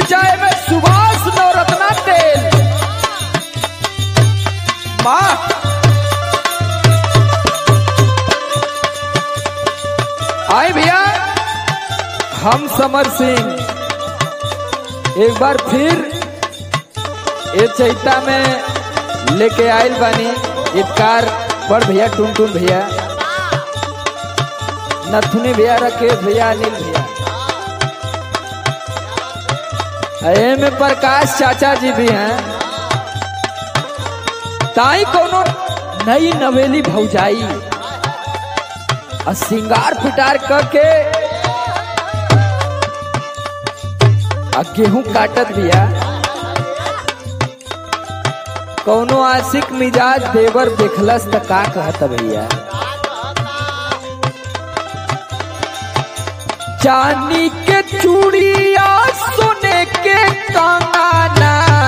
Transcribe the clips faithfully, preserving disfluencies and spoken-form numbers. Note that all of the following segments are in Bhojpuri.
चाय में सुभाष नवरत्ना तेल। वाह आए भैया, हम समर सिंह एक बार फिर ये चैता में लेके आयल बानी। इतकार बड़ भैया, टुन टुन भैया, नथुनी भैया, राकेश भैया, अनिल भैया, ए में प्रकाश चाचा जी भी हैं। ताई कोनो नई नवेली भौजाई और सिंगार पिटार करके आ गेहूं काटत भैया। कौनो आशिक मिजाज देवर देखलस त का कहत भैया। चांदी के चूड़िया सोने के कंगना,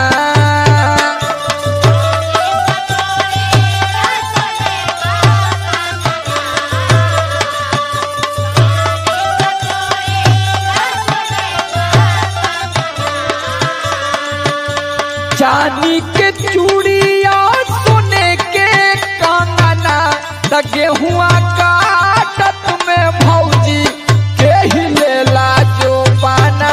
चांदी के चूड़िया सोने के कंगना, त गेहुआ काटत में भौजी के ही लेला जो पाना।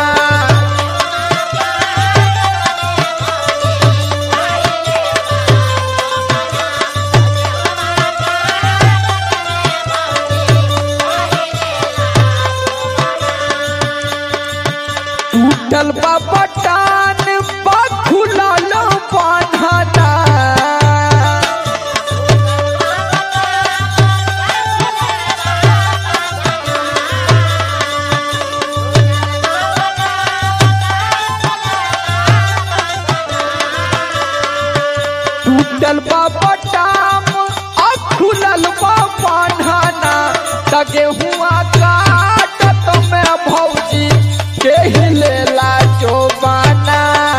टूटल बा बटान बा खुलल बांधना, टूटल बा बटाम आ खुलल बा बांधना, त गेहुआ काटत में भौजी के ही लेला जो बाना।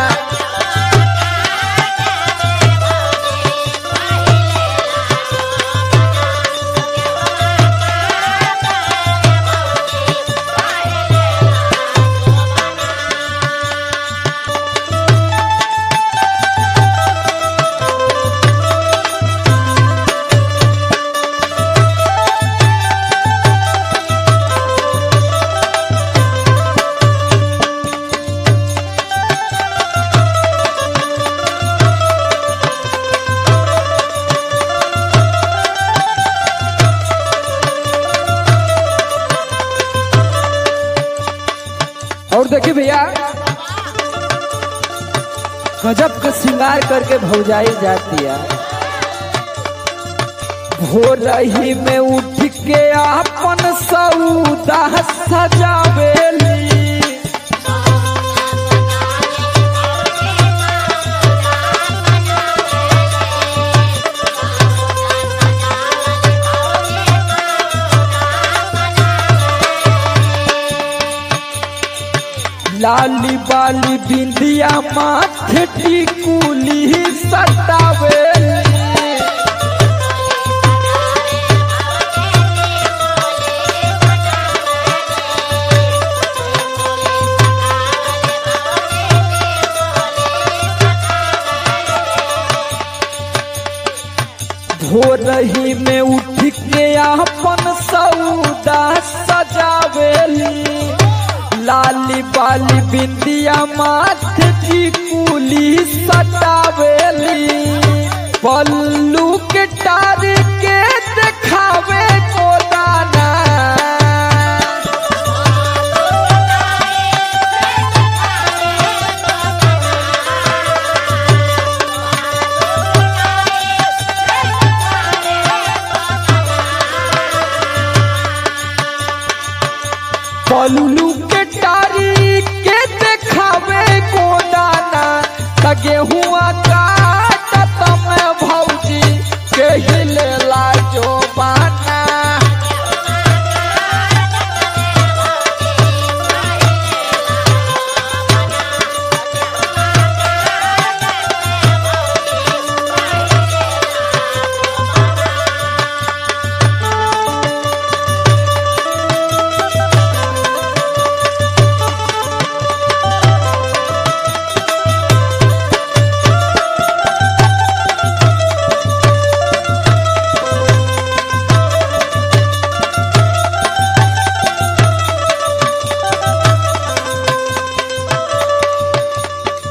और देखिए भैया, गजब का श्रृंगार करके भौजाई जाती है। भोर रही में उठ के आपन सौदा सजावेली, लाली बाली बिंदिया माथे टिकुली सतावेली, भोर रही में उठ के आपन सौदा सजावेली, लाली बाली बिंदिया माथे टिकुली सतावेली, पल्लू के टार के देखावे गोदाना। पल्लू के टारी के देखावे गोदाना, त गेहुआ काटत में भौजी के ही लेला जो बाना।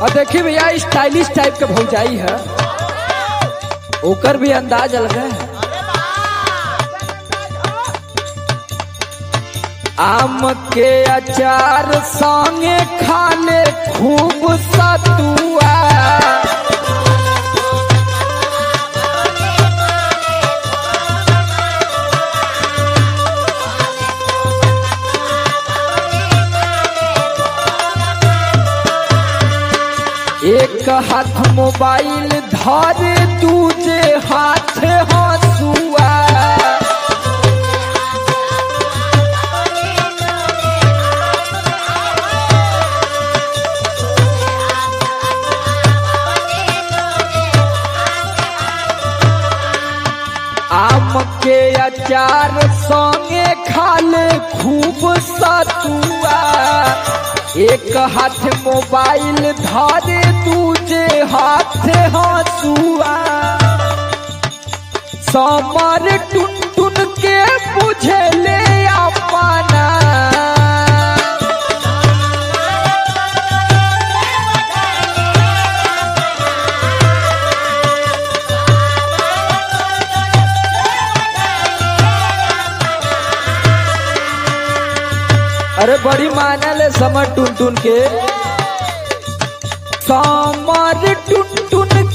और देखिए भैया स्टाइलिश टाइप के भौजाई है, ओकर भी अंदाज अलग है। आम के अचार संगे खाले खूब सतुआ, एक हाथ मोबाइल धरे दूजे हाथ हंसुआ, आम के अचार संगे खाले खूब सतुआ, एक हाथ मोबाइल धरे दूजे हाथ हंसुआ, समर टुन टुन के बुझले अपना, अरे बड़ी मानल है समर टुन टुन के, समर टुन टुन